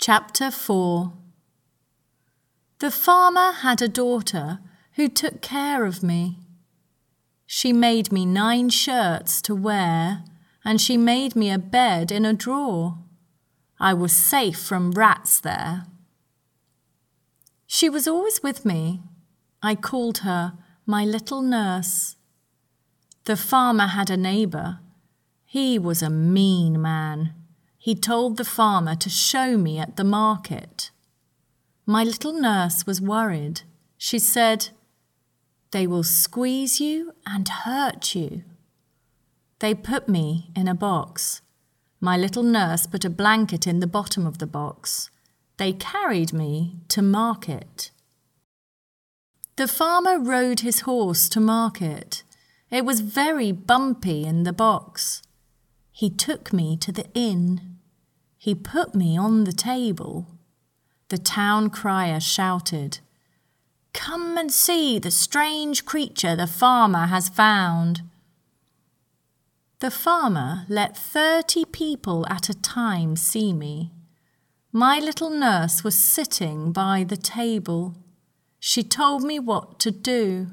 Chapter 4. The farmer had a daughter who took care of me. She made me 9 shirts to wear, and she made me a bed in a drawer. I was safe from rats there. She was always with me. I called her my little nurse. The farmer had a neighbour. He was a mean man. He told the farmer to show me at the market. My little nurse was worried. She said, "They will squeeze you and hurt you." They put me in a box. My little nurse put a blanket in the bottom of the box. They carried me to market. The farmer rode his horse to market. It was very bumpy in the box. He took me to the inn. He put me on the table. The town crier shouted, "Come and see the strange creature the farmer has found." The farmer let 30 people at a time see me. My little nurse was sitting by the table. She told me what to do.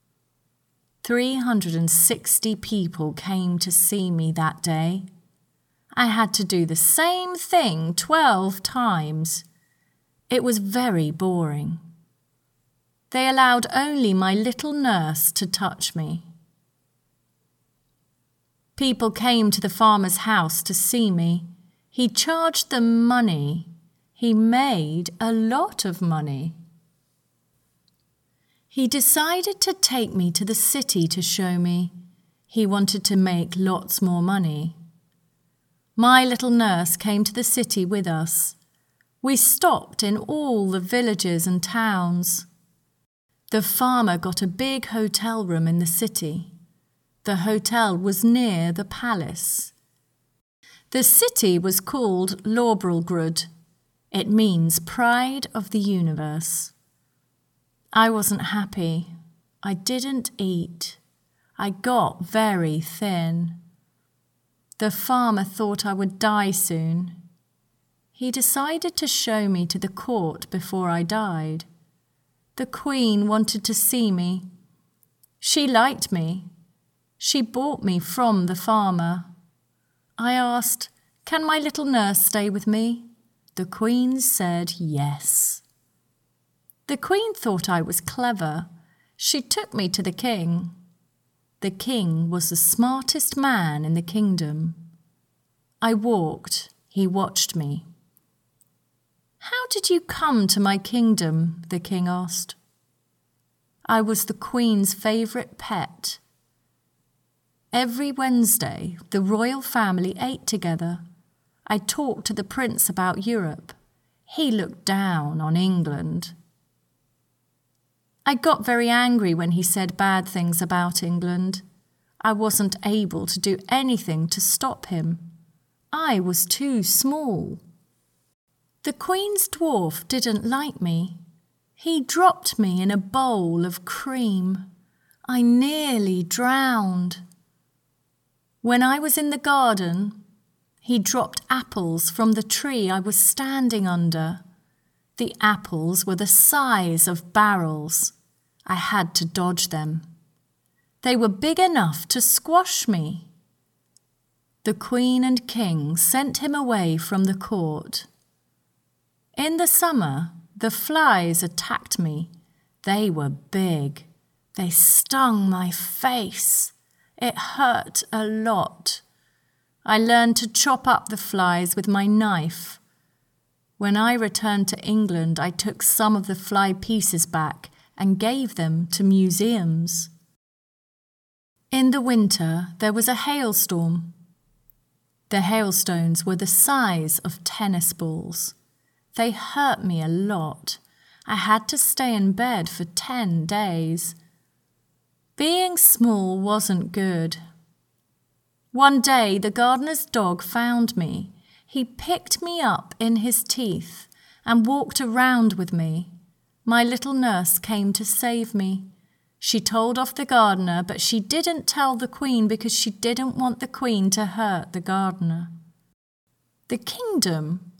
360 people came to see me that day. I had to do the same thing 12 times. It was very boring. They allowed only my little nurse to touch me. People came to the farmer's house to see me. He charged them money. He made a lot of money. He decided to take me to the city to show me. He wanted to make lots more money. My little nurse came to the city with us. We stopped in all the villages and towns. The farmer got a big hotel room in the city. The hotel was near the palace. The city was called Lorbrulgrud. It means pride of the universe. I wasn't happy. I didn't eat. I got very thin. The farmer thought I would die soon. He decided to show me to the court before I died. The queen wanted to see me. She liked me. She bought me from the farmer. I asked, "Can my little nurse stay with me?" The queen said yes. The queen thought I was clever. She took me to the king. The king was the smartest man in the kingdom. I walked. He watched me. "How did you come to my kingdom?" the king asked. I was the queen's favourite pet. Every Wednesday, the royal family ate together. I talked to the prince about Europe. He looked down on England. I got very angry when he said bad things about England. I wasn't able to do anything to stop him. I was too small. The Queen's dwarf didn't like me. He dropped me in a bowl of cream. I nearly drowned. When I was in the garden, he dropped apples from the tree I was standing under. The apples were the size of barrels. I had to dodge them. They were big enough to squash me. The Queen and King sent him away from the court. In the summer, the flies attacked me. They were big. They stung my face. It hurt a lot. I learned to chop up the flies with my knife. When I returned to England, I took some of the fly pieces back and gave them to museums. In the winter, there was a hailstorm. The hailstones were the size of tennis balls. They hurt me a lot. I had to stay in bed for 10 days. Being small wasn't good. One day, the gardener's dog found me. He picked me up in his teeth and walked around with me. My little nurse came to save me. She told off the gardener, but she didn't tell the Queen because she didn't want the Queen to hurt the gardener. The kingdom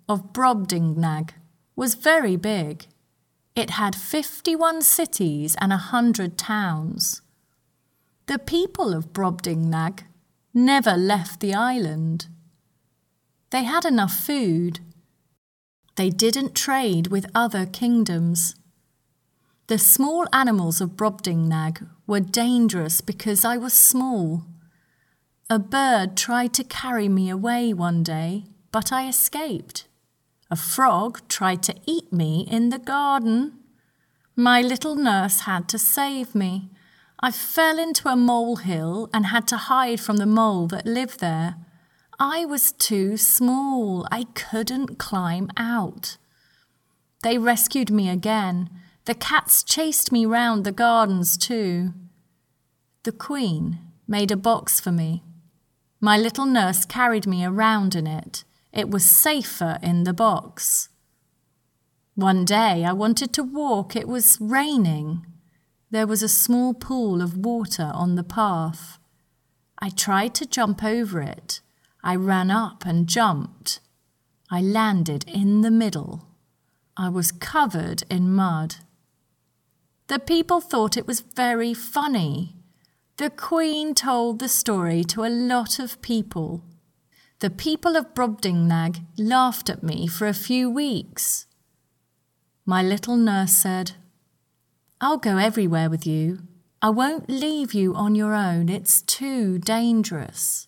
of Brobdingnag was very big. It had 51 cities and 100 towns. The people of Brobdingnag never left the island. They had enough food. They didn't trade with other kingdoms. The small animals of Brobdingnag were dangerous because I was small. A bird tried to carry me away one day, but I escaped. A frog tried to eat me in the garden. My little nurse had to save me. I fell into a molehill and had to hide from the mole that lived there. I was too small. I couldn't climb out. They rescued me again. The cats chased me round the gardens too. The Queen made a box for me. My little nurse carried me around in it. It was safer in the box. One day I wanted to walk. It was raining. There was a small pool of water on the path. I tried to jump over it. I ran up and jumped. I landed in the middle. I was covered in mud. The people thought it was very funny. The Queen told the story to a lot of people. The people of Brobdingnag laughed at me for a few weeks. My little nurse said, "I'll go everywhere with you. I won't leave you on your own. It's too dangerous."